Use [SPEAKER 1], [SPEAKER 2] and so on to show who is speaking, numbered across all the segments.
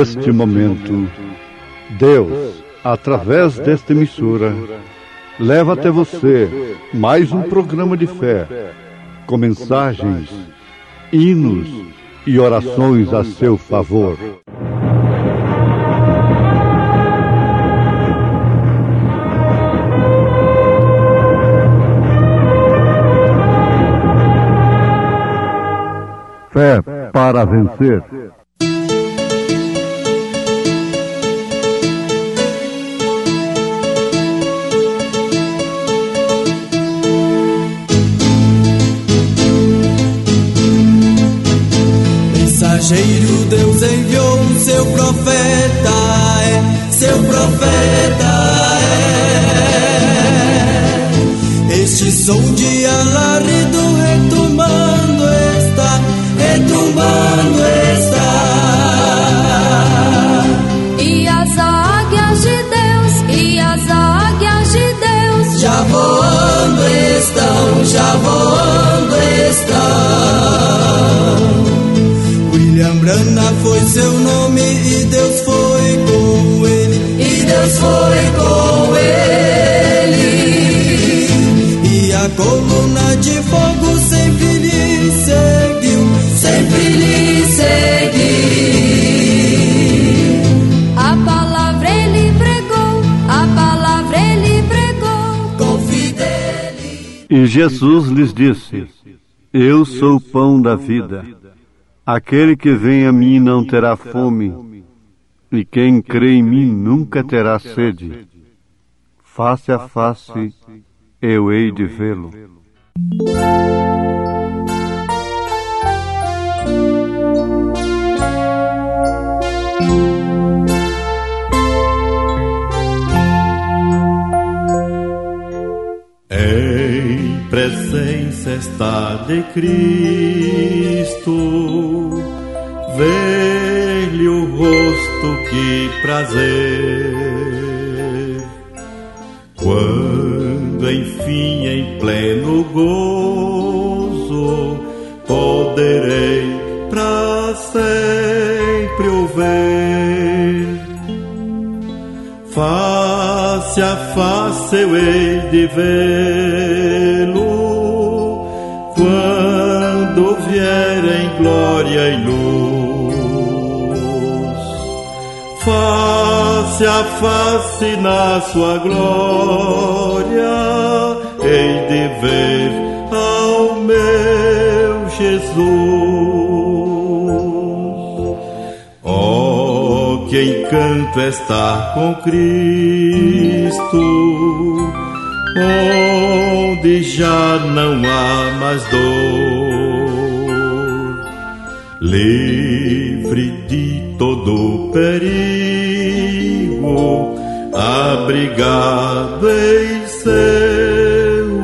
[SPEAKER 1] Neste momento, Deus, através desta emissora, leva até você mais um programa de fé, com mensagens, hinos e orações a seu favor. Fé para vencer.
[SPEAKER 2] Mensageiro, Deus enviou o seu profeta, seu profeta Este som de alarido retumbando está.
[SPEAKER 3] E as águias de Deus,
[SPEAKER 2] já voando estão. William Branham foi seu nome e Deus foi com ele. E a coluna de fogo sempre lhe seguiu.
[SPEAKER 3] A palavra ele pregou,
[SPEAKER 2] com fidelidade.
[SPEAKER 1] E Jesus lhes disse: Eu sou o pão da vida. Aquele que vem a mim não terá fome, e quem crê em mim nunca terá sede. Face a face eu hei de vê-lo.
[SPEAKER 4] Em presença está de Cristo, ver-lhe o rosto, que prazer. Quando enfim em pleno gozo poderei pra sempre o ver. Face a face eu hei de vê-lo, quando vier em glória e luz. Face a face na sua glória hei de ver ao meu Jesus. Oh, que encanto estar com Cristo, onde já não há mais dor, livre de todo perigo, abrigado em seu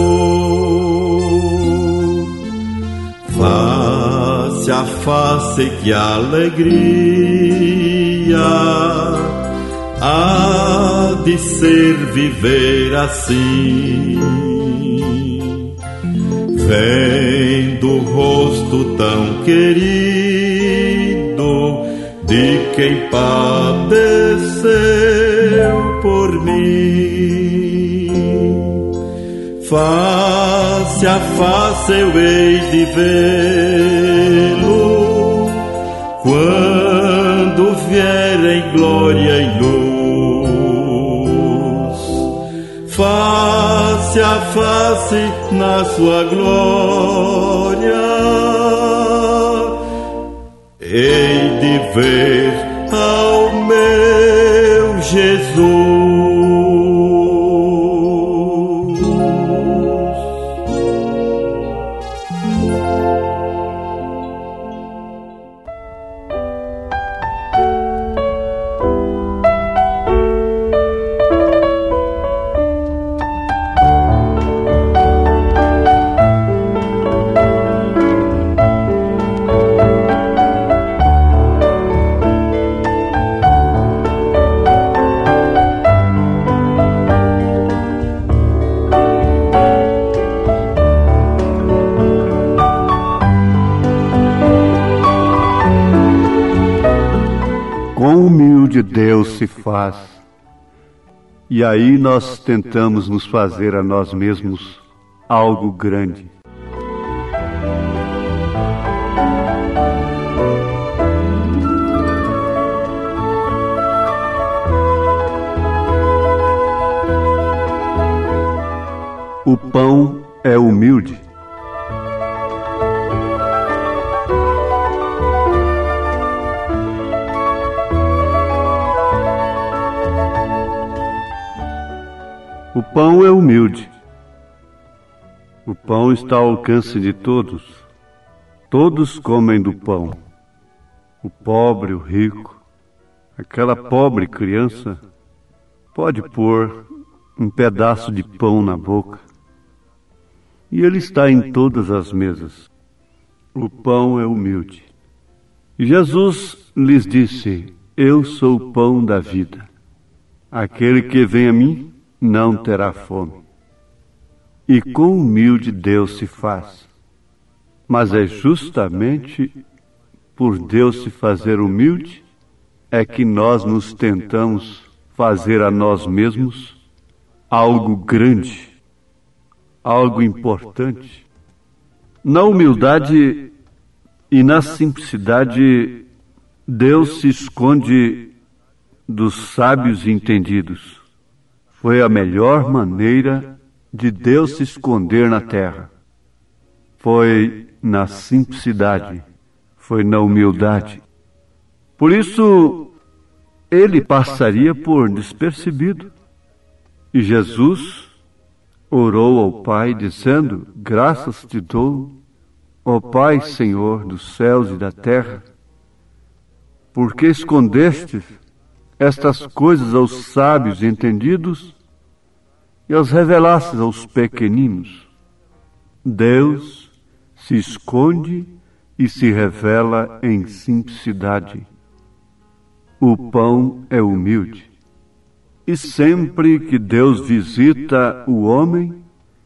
[SPEAKER 4] amor. Face a face, que alegria há de ser viver assim, vendo o rosto tão querido de quem padeceu por mim. Face a face eu hei de vê-lo, quando vier em glória e luz. Face a face na sua glória hei de ver ao meu Jesus.
[SPEAKER 1] humilde Deus se faz. E aí nós tentamos nos fazer a nós mesmos algo grande. O pão é humilde. O pão é humilde. O pão está ao alcance de todos. Todos comem do pão. O pobre, o rico, aquela pobre criança pode pôr um pedaço de pão na boca. E ele está em todas as mesas. O pão é humilde. E Jesus lhes disse: Eu sou o pão da vida. Aquele que vem a mim não terá fome. E quão humilde Deus se faz. Mas é justamente por Deus se fazer humilde é que nós nos tentamos fazer a nós mesmos algo grande, algo importante. Na humildade e na simplicidade, Deus se esconde dos sábios e entendidos. Foi a melhor maneira de Deus se esconder na terra. Foi na simplicidade, foi na humildade. Por isso, ele passaria por despercebido. E Jesus orou ao Pai, dizendo: Graças te dou, ó Pai, Senhor dos céus e da terra, porque escondeste estas coisas aos sábios e entendidos e as revelastes aos pequeninos. Deus se esconde e se revela em simplicidade. O pão é humilde. E sempre que Deus visita o homem,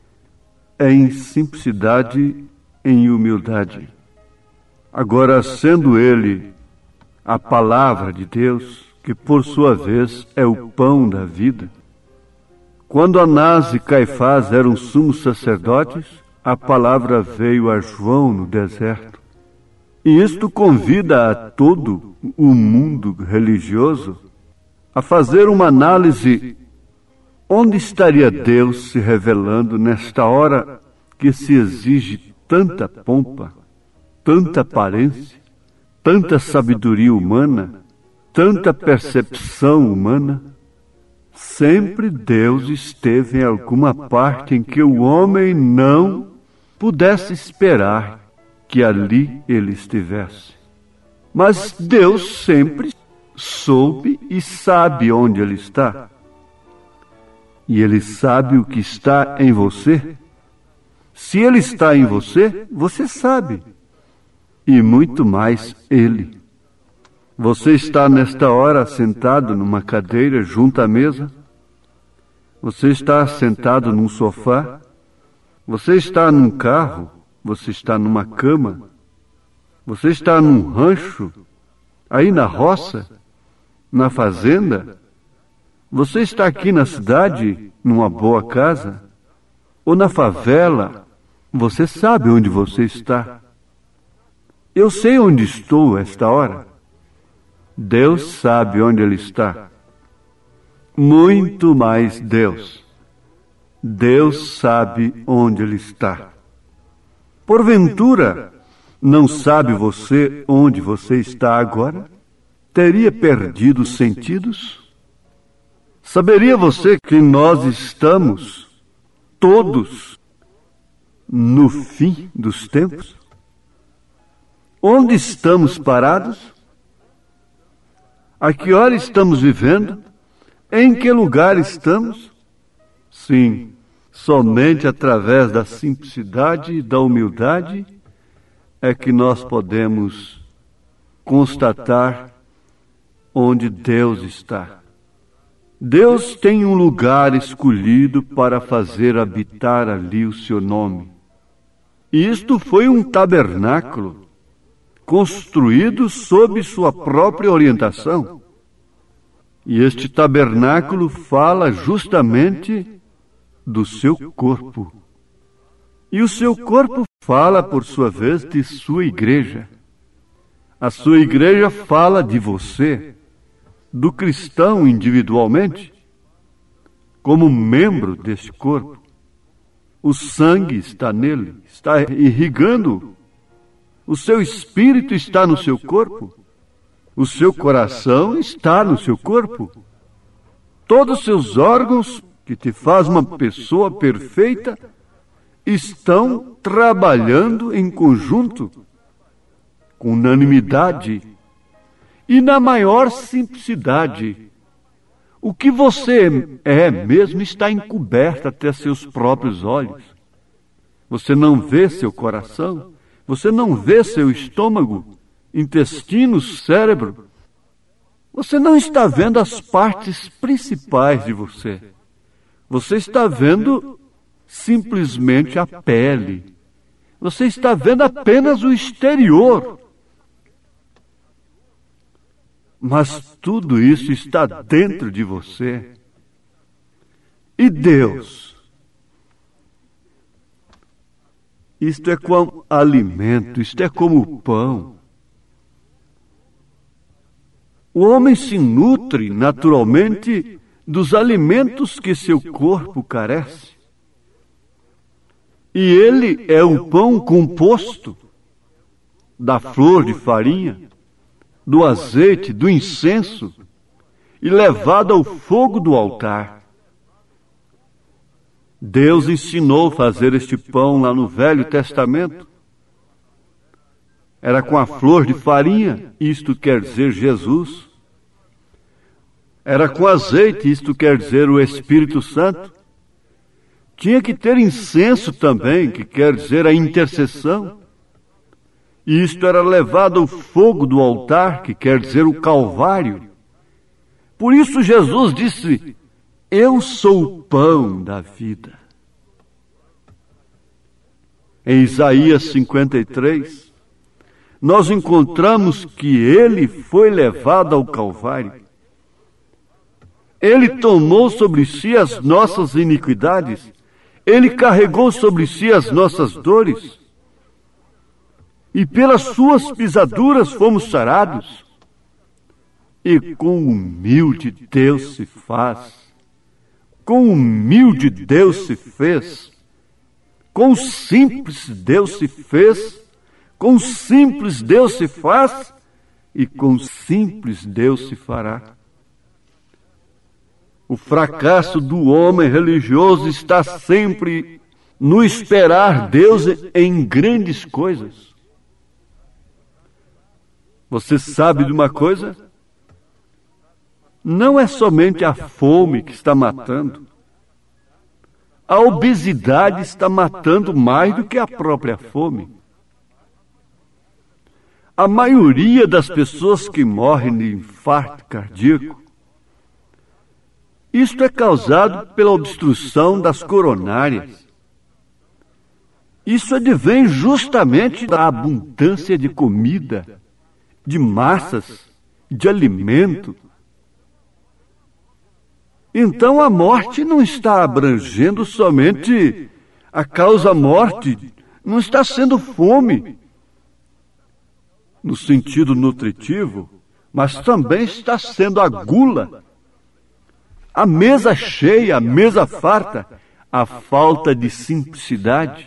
[SPEAKER 1] é em simplicidade, em humildade. Agora, sendo ele a palavra de Deus, que por sua vez é o pão da vida, quando Anás e Caifás eram sumos sacerdotes, a palavra veio a João no deserto. E isto convida a todo o mundo religioso a fazer uma análise: onde estaria Deus se revelando nesta hora que se exige tanta pompa, tanta aparência, tanta sabedoria humana, tanta percepção humana? Sempre Deus esteve em alguma parte em que o homem não pudesse esperar que ali ele estivesse. Mas Deus sempre soube e sabe onde ele está. E ele sabe o que está em você. Se ele está em você, você sabe. E muito mais ele. Você está nesta hora sentado numa cadeira junto à mesa? Você está sentado num sofá? Você está num carro? Você está numa cama? Você está num rancho? Aí na roça? Na fazenda? Você está aqui na cidade, numa boa casa? Ou na favela? Você sabe onde você está. Eu sei onde estou esta hora. Deus sabe onde Ele está. Muito mais Deus. Deus sabe onde Ele está. Porventura, não sabe você onde você está agora? Teria perdido os sentidos? Saberia você que nós estamos todos no fim dos tempos? Onde estamos parados? A que hora estamos vivendo? Em que lugar estamos? Sim, somente através da simplicidade e da humildade é que nós podemos constatar onde Deus está. Deus tem um lugar escolhido para fazer habitar ali o seu nome. E isto foi um tabernáculo construído sob sua própria orientação. E este tabernáculo fala justamente do seu corpo. E o seu corpo fala, por sua vez, de sua igreja. A sua igreja fala de você, do cristão individualmente, como membro deste corpo. O sangue está nele, está irrigando. O seu espírito está no seu corpo. O seu coração está no seu corpo. Todos os seus órgãos, que te faz uma pessoa perfeita, estão trabalhando em conjunto, com unanimidade e na maior simplicidade. O que você é mesmo está encoberto até seus próprios olhos. Você não vê seu coração, você não vê seu estômago, intestino, cérebro. Você não está vendo as partes principais de você. Você está vendo simplesmente a pele. Você está vendo apenas o exterior. Mas tudo isso está dentro de você. E Deus? Isto é como alimento, isto é como pão. O homem se nutre naturalmente dos alimentos que seu corpo carece. E ele é o pão composto da flor de farinha, do azeite, do incenso, e levado ao fogo do altar. Deus ensinou a fazer este pão lá no Velho Testamento. Era com a flor de farinha, isto quer dizer Jesus. Era com azeite, isto quer dizer o Espírito Santo. Tinha que ter incenso também, que quer dizer a intercessão. E isto era levado ao fogo do altar, que quer dizer o Calvário. Por isso Jesus disse: eu sou o pão da vida. Em Isaías 53, nós encontramos que ele foi levado ao Calvário. Ele tomou sobre si as nossas iniquidades. Ele carregou sobre si as nossas dores. E pelas suas pisaduras fomos sarados. E com humilde Deus se faz. Com humilde Deus se fez. Com simples Deus se fez. Com simples Deus se faz. E com simples Deus se fará. O fracasso do homem religioso está sempre no esperar Deus em grandes coisas. Você sabe de uma coisa? Não é somente a fome que está matando. A obesidade está matando mais do que a própria fome. A maioria das pessoas que morrem de infarto cardíaco, isto é causado pela obstrução das coronárias. Isso advém justamente da abundância de comida, de massas, de alimento. Então a morte não está abrangendo somente a causa-morte, não está sendo fome, no sentido nutritivo, mas também está sendo a gula, a mesa cheia, a mesa farta, a falta de simplicidade.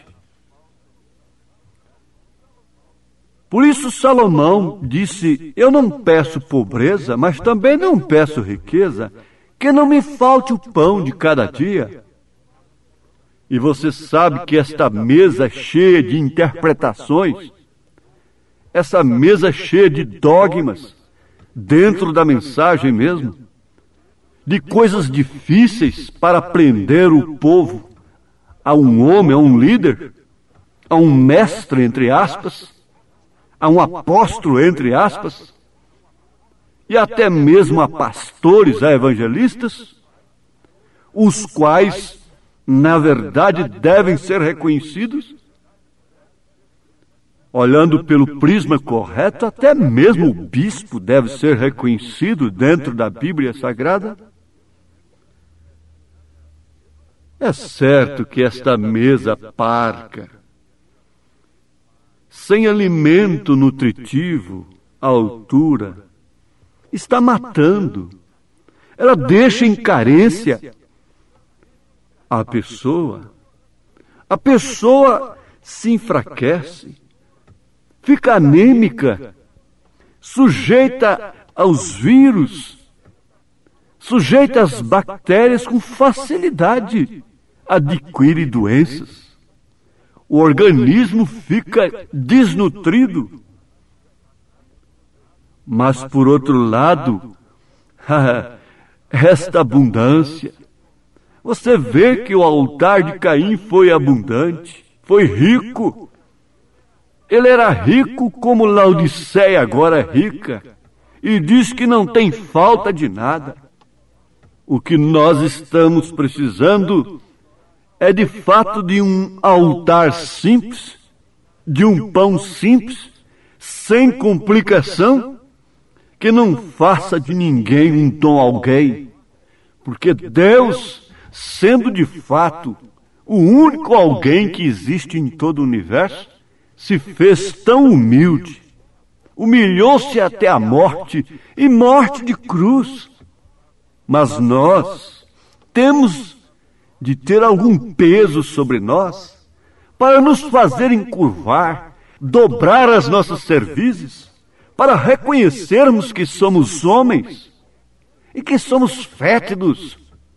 [SPEAKER 1] Por isso Salomão disse: eu não peço pobreza, mas também não peço riqueza, que não me falte o pão de cada dia. E você sabe que esta mesa cheia de interpretações, essa mesa cheia de dogmas, dentro da mensagem mesmo, de coisas difíceis para prender o povo a um homem, a um líder, a um mestre, entre aspas, a um apóstolo, entre aspas, e até mesmo a pastores, a evangelistas, os quais, na verdade, devem ser reconhecidos. Olhando pelo prisma correto, até mesmo o bispo deve ser reconhecido dentro da Bíblia Sagrada. É certo que esta mesa parca, sem alimento nutritivo à altura, está matando. Ela deixa em carência a pessoa. A pessoa se enfraquece, fica anêmica, sujeita aos vírus, sujeita às bactérias com facilidade, adquire doenças. O organismo fica desnutrido. Mas, por outro lado, esta abundância, você vê que o altar de Caim foi abundante, foi rico. Ele era rico como Laodiceia agora é rica, e diz que não tem falta de nada. O que nós estamos precisando é de fato de um altar simples, de um pão simples, sem complicação, que não faça de ninguém um dom alguém, porque Deus, sendo de fato o único alguém que existe em todo o universo, se fez tão humilde, humilhou-se até a morte, e morte de cruz. Mas nós temos de ter algum peso sobre nós para nos fazer encurvar, dobrar as nossas cervizes, para reconhecermos que somos homens e que somos fétidos.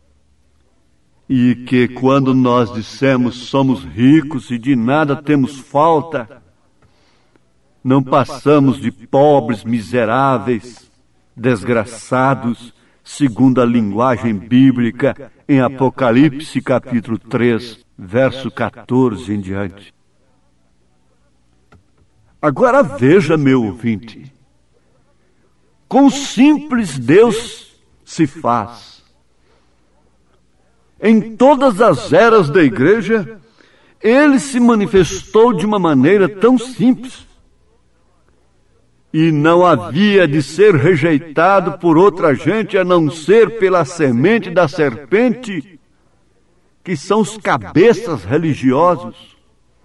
[SPEAKER 1] E que quando nós dissemos somos ricos e de nada temos falta, não passamos de pobres, miseráveis, desgraçados, segundo a linguagem bíblica, em Apocalipse capítulo 3, verso 14 em diante. Agora veja, meu ouvinte, quão simples Deus se faz. Em todas as eras da igreja, Ele se manifestou de uma maneira tão simples. E não havia de ser rejeitado por outra gente a não ser pela semente da serpente, que são os cabeças religiosos.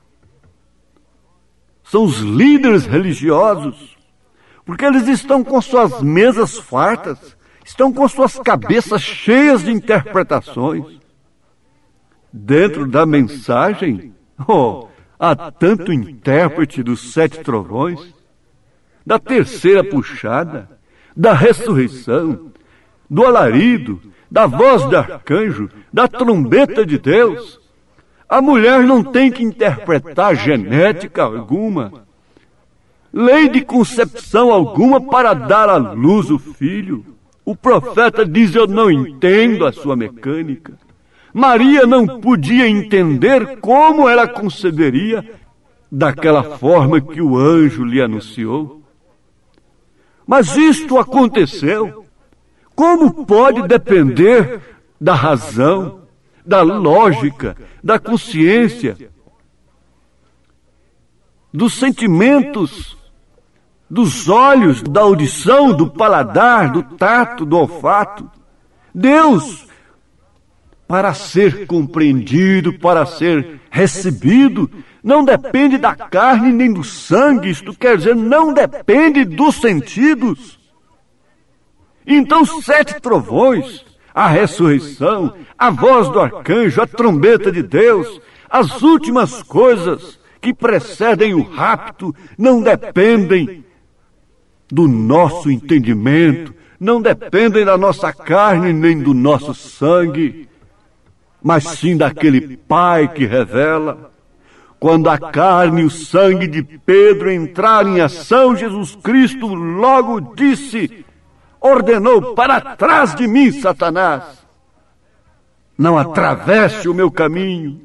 [SPEAKER 1] São os líderes religiosos, porque eles estão com suas mesas fartas, estão com suas cabeças cheias de interpretações. Dentro da mensagem, há tanto intérprete dos 7 trovões, da terceira puxada, da ressurreição, do alarido, da voz do arcanjo, da trombeta de Deus. A mulher não tem que interpretar genética alguma, lei de concepção alguma para dar à luz o filho. O profeta diz: eu não entendo a sua mecânica. Maria não podia entender como ela conceberia daquela forma que o anjo lhe anunciou. Mas isto aconteceu. Como pode depender da razão, da lógica, da consciência, dos sentimentos, dos olhos, da audição, do paladar, do tato, do olfato? Deus, para ser compreendido, para ser recebido, não depende da carne nem do sangue, isto quer dizer, não depende dos sentidos. Então, 7 trovões, a ressurreição, a voz do arcanjo, a trombeta de Deus, as últimas coisas que precedem o rapto, não dependem do nosso entendimento, não dependem da nossa carne nem do nosso sangue, mas sim daquele Pai que revela. Quando a carne e o sangue de Pedro entraram em ação, Jesus Cristo logo disse, ordenou: para trás de mim, Satanás, não atravesse o meu caminho.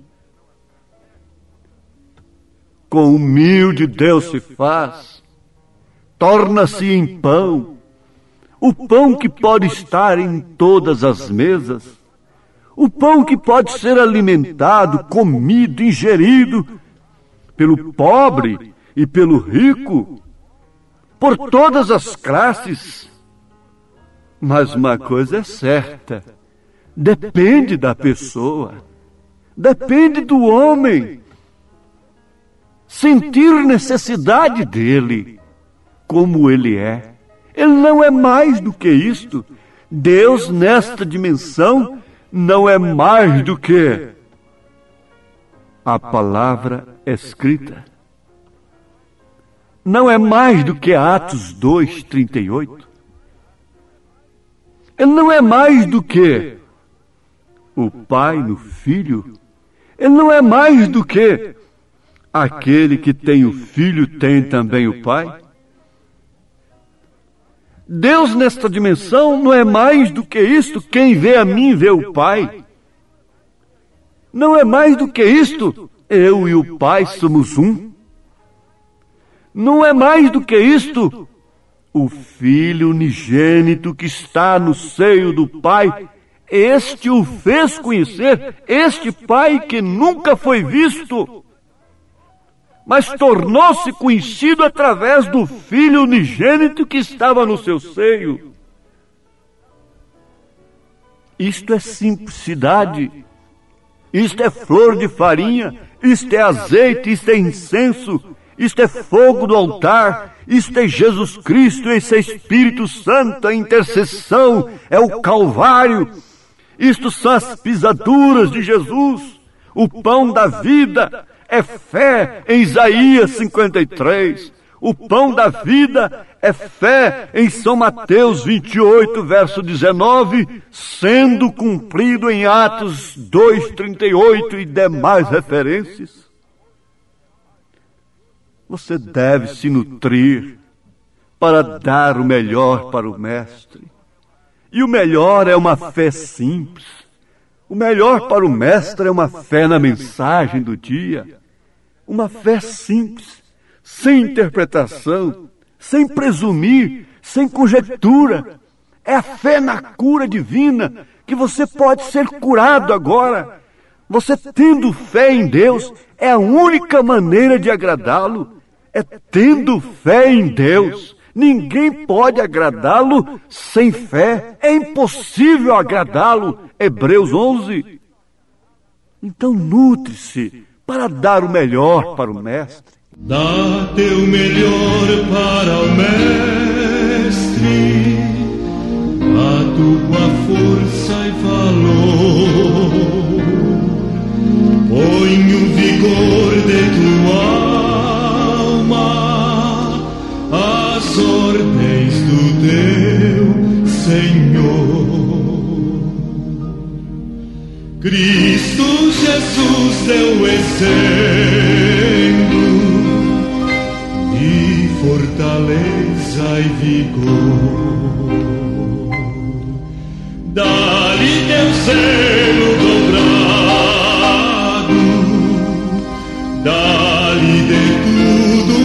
[SPEAKER 1] Com humilde Deus se faz, torna-se em pão, o pão que pode estar em todas as mesas, o pão que pode ser alimentado, comido, ingerido pelo pobre e pelo rico, por todas as classes. Mas uma coisa é certa, depende da pessoa, depende do homem sentir necessidade dele, como ele é. Ele não é mais do que isto. Deus, nesta dimensão, não é mais do que a palavra escrita. Não é mais do que Atos 2:38. Ele não é mais do que o Pai no Filho. Ele não é mais do que aquele que tem o Filho tem também o Pai. Deus nesta dimensão não é mais do que isto. Quem vê a mim vê o Pai. Não é mais do que isto. Eu e o Pai somos um. Não é mais do que isto. O Filho unigênito que está no seio do Pai, este o fez conhecer, este Pai que nunca foi visto, mas tornou-se conhecido através do Filho unigênito que estava no seu seio. Isto é simplicidade, isto é flor de farinha, isto é azeite, isto é incenso, isto é fogo do altar, isto é Jesus Cristo, esse é Espírito Santo, a intercessão, é o Calvário, isto são as pisaduras de Jesus, o pão da vida, é fé em Isaías 53, o pão da vida é fé em São Mateus 28, verso 19, sendo cumprido em Atos 2:38 e demais referências. Você deve se nutrir para dar o melhor para o Mestre. E o melhor é uma fé simples. O melhor para o Mestre é uma fé na mensagem do dia. Uma fé simples, sem interpretação, sem presumir, sem conjectura. É a fé na cura divina, que você pode ser curado agora. Você tendo fé em Deus, é a única maneira de agradá-lo. É tendo fé em Deus. Ninguém pode agradá-lo sem fé. É impossível agradá-lo. Hebreus 11. Então nutre-se para dar o melhor para o Mestre.
[SPEAKER 4] Dá teu melhor para o Mestre, a tua força e valor. Põe o vigor de tua as ordens do teu Senhor. Cristo Jesus deu exemplo de fortaleza e vigor. Dá-lhe teu selo dobrado, dá-lhe de tudo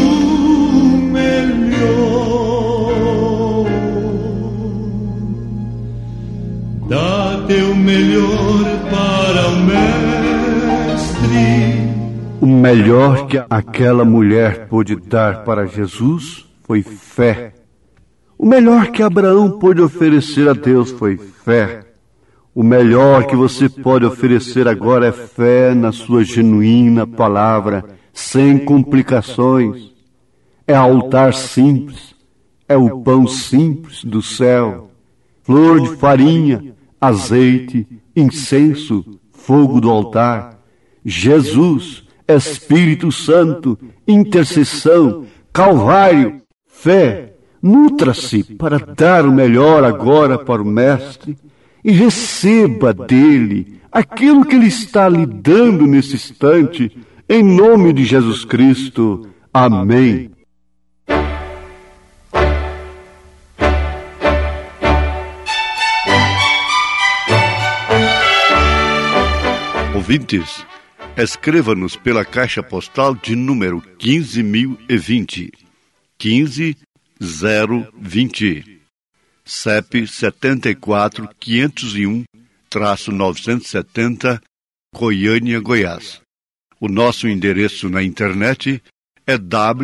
[SPEAKER 4] teu melhor para o Mestre.
[SPEAKER 1] O melhor que aquela mulher pôde dar para Jesus foi fé. O melhor que Abraão pôde oferecer a Deus foi fé. O melhor que você pode oferecer agora é fé na sua genuína palavra, sem complicações. É altar simples, é o pão simples do céu, flor de farinha, azeite, incenso, fogo do altar, Jesus, Espírito Santo, intercessão, Calvário, fé. Nutra-se para dar o melhor agora para o Mestre e receba dele aquilo que ele está lhe dando nesse instante, em nome de Jesus Cristo. Amém. Ouvintes, escreva-nos pela caixa postal de número 15.020, 15020, CEP 74.501-970, Goiânia, Goiás. O nosso endereço na internet é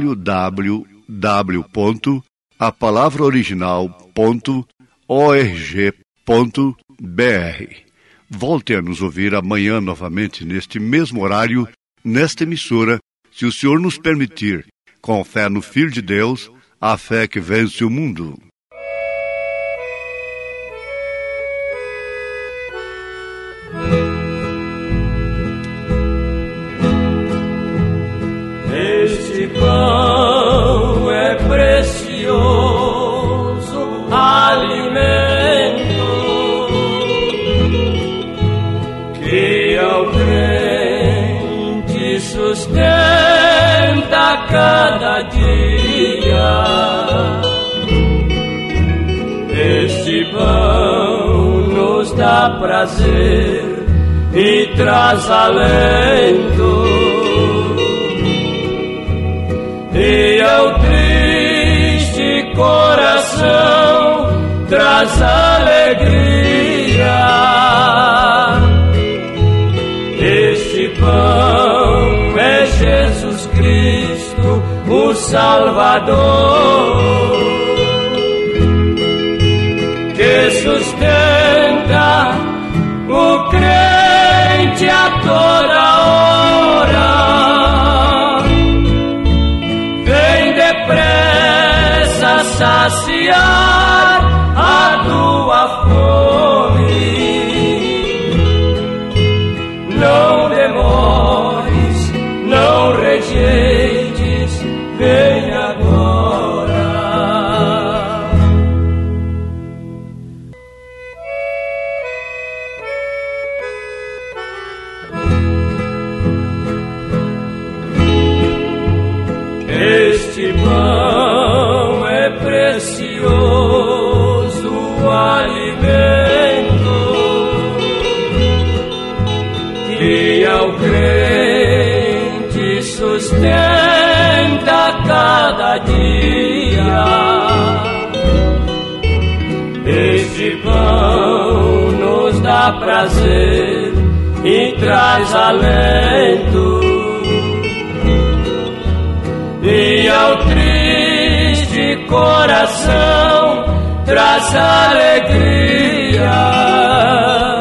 [SPEAKER 1] www.apalavraoriginal.org.br. Volte a nos ouvir amanhã novamente, neste mesmo horário, nesta emissora, se o Senhor nos permitir, com fé no Filho de Deus, a fé que vence o mundo.
[SPEAKER 5] Este pão é precioso alimento que ao crente sustenta cada dia. Este pão nos dá prazer e traz alento, e ao triste coração traz alegria. Este pão é Jesus Cristo, o Salvador, que sustenta o crente a toda hora. Vem depressa saciar a tua fome. Não demores, não rejeites, vem agora. Este pão é precioso alimento que ao crente sustenta cada dia. Este pão nos dá prazer e traz alento, e ao triste coração traz alegria.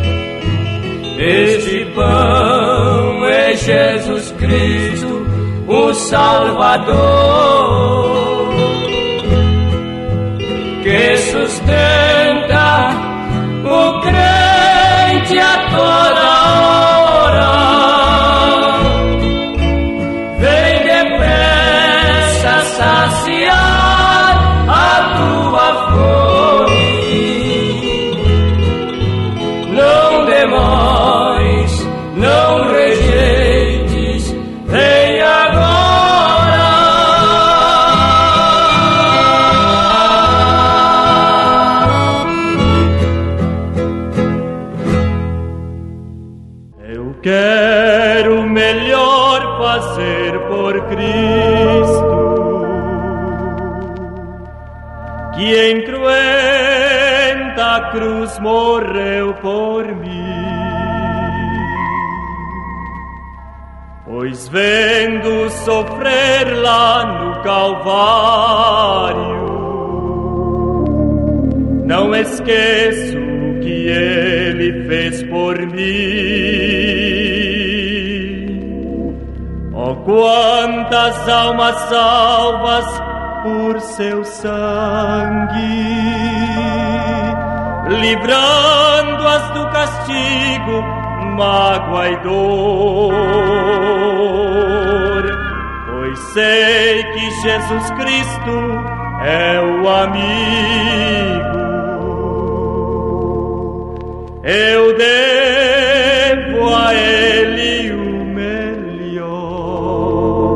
[SPEAKER 5] Este pão é Jesus Cristo, o Salvador, que sustenta o crente a toda hora. Vem depressa saciar a tua fome. Não demores, não rejeites, vem agora. Eu quero melhor fazer por Cristo, que em cruenta cruz morreu por mim. Pois vendo sofrer lá no Calvário, não esqueço o que Ele fez por mim. Oh, quantas almas salvas por seu sangue, livrando-as do castigo, mágoa e dor. Pois sei que Jesus Cristo é o amigo. Eu devo a Ele o melhor.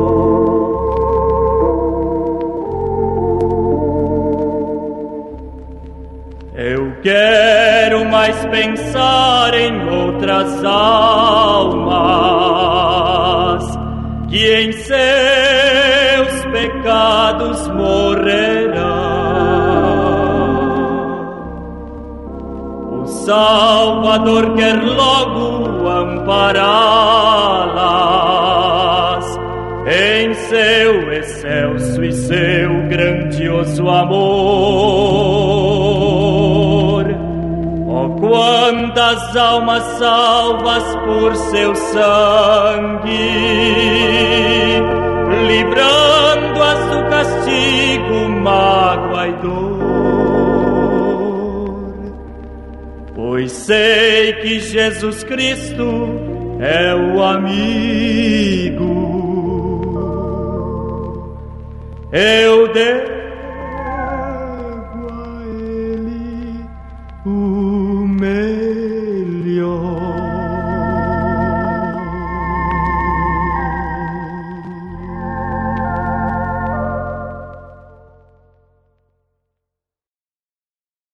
[SPEAKER 5] Eu quero mais pensar em outras almas que em seus pecados morrerão. O Salvador quer logo ampará-las em seu precioso amor. Oh, quantas almas salvas por seu sangue, livrando-as do castigo, mágoa e dor. Pois sei que Jesus Cristo é o amigo. Eu